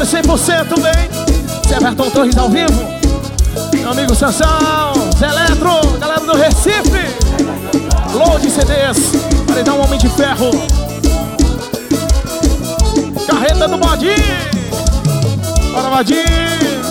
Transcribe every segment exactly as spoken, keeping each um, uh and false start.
repertório cem por cento, bem. Zé Everton Torres ao vivo. Meu amigo Sansão, Zé Eletro, galera do Recife. Load C Ds, paredão Homem de Ferro. Carreta do Badinho. Bora, Badinho.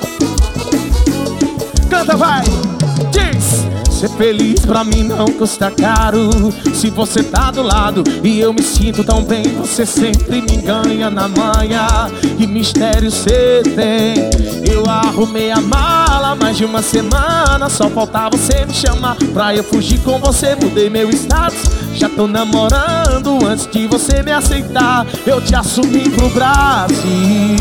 Canta, vai. Diz. Ser feliz pra mim não custa caro. Se você tá do lado e eu me sinto tão bem, você sempre me ganha na manha. Que mistério cê tem. Eu arrumei a mala mais de uma semana, só faltava você me chamar pra eu fugir com você. Mudei meu status, já tô namorando antes de você me aceitar. Eu te assumi pro Brasil.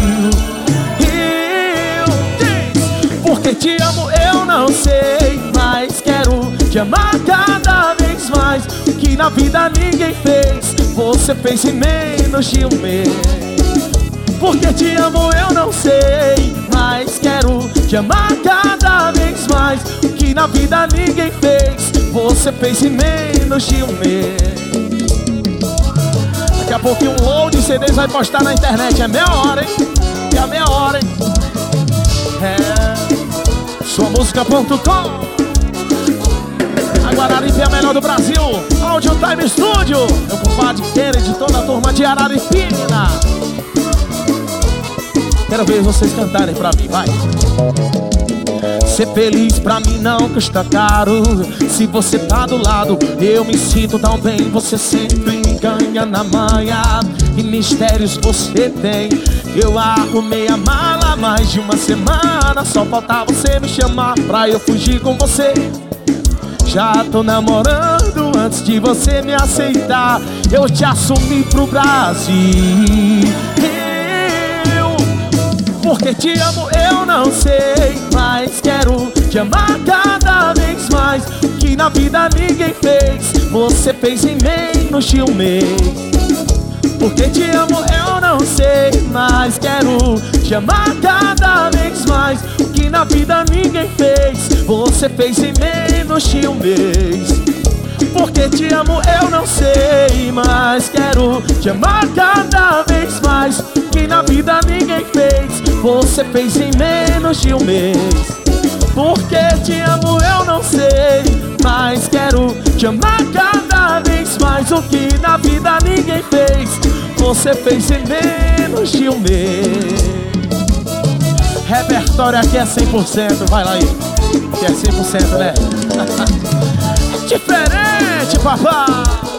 Eu diz, porque te amo eu não sei, mas quero te amar cada vez mais. O que na vida ninguém fez, você fez em menos de um mês. Porque te amo eu não sei, mas quero te amar cada vez mais. O que na vida ninguém fez, você fez em menos de um mês. Daqui a pouquinho um load C Ds vai postar na internet. É meia hora, hein? É a meia hora, hein? É sua música ponto com. A Guararipe é a melhor do Brasil. Audio Time Studio. Meu compadre Kennedy de toda a turma de Araripina. Quero ver vocês cantarem pra mim, vai. Ser feliz pra mim não custa caro. Se você tá do lado, eu me sinto tão bem. Você sempre me ganha na manha. Que mistérios você tem. Eu arrumei a mala mais de uma semana, só faltava você me chamar pra eu fugir com você. Já tô namorando antes de você me aceitar. Eu te assumi pro Brasil. Porque te amo eu não sei, mas quero te amar cada vez mais. O que na vida ninguém fez, você fez em menos de um mês. Porque te amo eu não sei, mas quero te amar cada vez mais. O que na vida ninguém fez, você fez em menos de um mês. Porque te amo eu não sei, mas quero te amar cada vez mais. O que na vida ninguém fez, você fez em menos de um mês. Porque te amo eu não sei, mas quero te amar cada vez mais. O que na vida ninguém fez, você fez em menos de um mês. Repertório aqui é cem por cento, vai lá aí. Que é cem por cento, né? Diferente, papai.